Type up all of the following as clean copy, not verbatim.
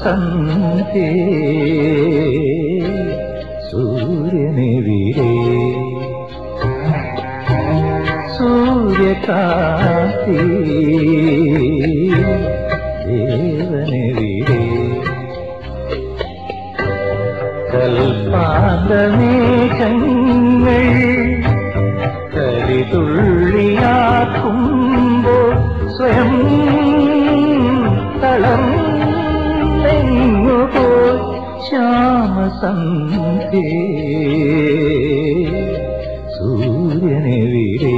ശ്യാമസന്ധ്യേ സൂര്യനെവിടെ സൂര്യകാന്തി ദേവനെവിടെ കൽപ്പാന്തമേഘങ്ങൾ കരിതുള്ളിയാക്കുമ്പോൾ സ്വയം തളർന്നെങ്ങുപോയി ശ്യാമസന്ധ്യേ സൂര്യനെവിടെ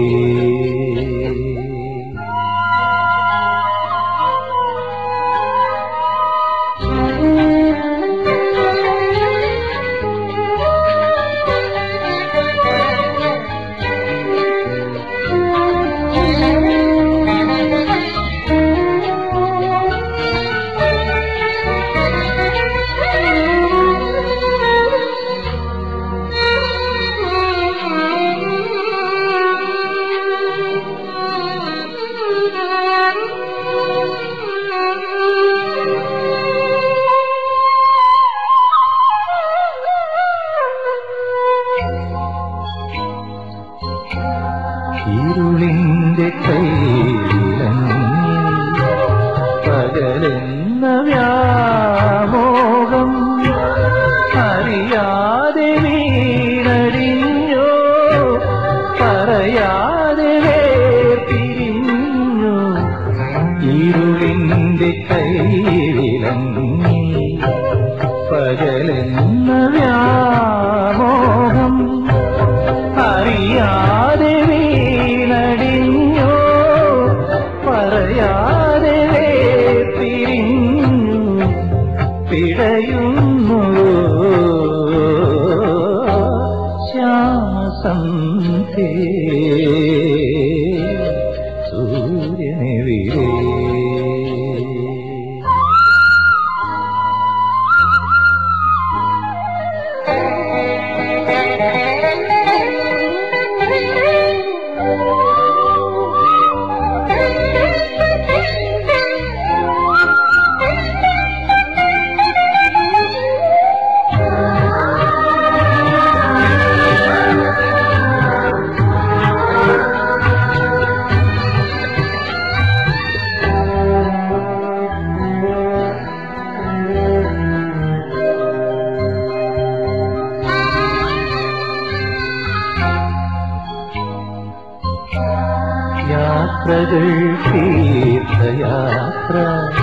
ഇരുളിന്റെ കൈയിലങ്ങി പകലെന്ന വ്യാമോഹം അറിയാതെ വീണടിഞ്ഞോ പറയാതെ വേർപിരിഞ്ഞോ ഇരുളിന്റെ കൈയിലങ്ങി പകലെന്ന വ്യാമോഹം അറിയാതെ വീണടിഞ്ഞോ പറയാതെ പിരിഞ്ഞു പിടയുന്നു ശ്യാമസന്ധ്യേ സൂര്യനെവിടെ യാത്രകൾ തീർത്ഥയാത്ര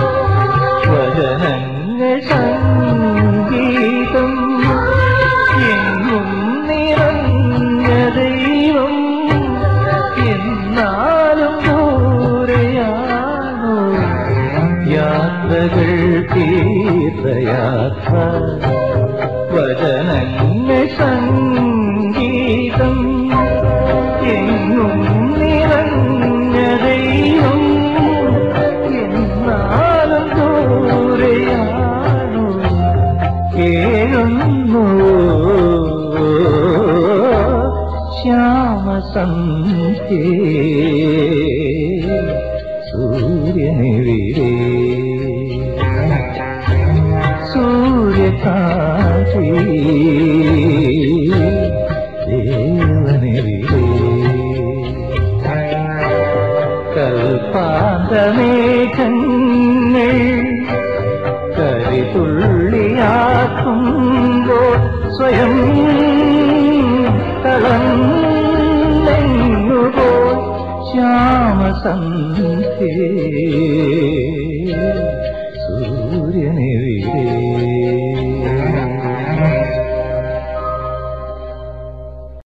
വചനങ്ങൾ സംഗീതം എങ്ങും നിറഞ്ഞ ദൈവം എന്നാലും ദൂരെയാണോ യാത്രകൾ തീർത്ഥയാത്ര വചനങ്ങൾ സംഗീതം എങ്ങും നിറഞ്ഞ ദൈവം എന്നാലും ദൂരെയാണോ കേഴുന്നു ശ്യാമസന്ധ്യേ സൂര്യനെവിടെ സൂര്യകാന്തി ദേവനെവിടെ കൽപ്പാന്തമേഘങ്ങൾ കരിതുള്ളിയാക്കുമ്പോൾ സ്വയം തളർന്നെങ്ങുപോയി ശ്യാമസന്ധ്യേ സൂര്യനെവിടെ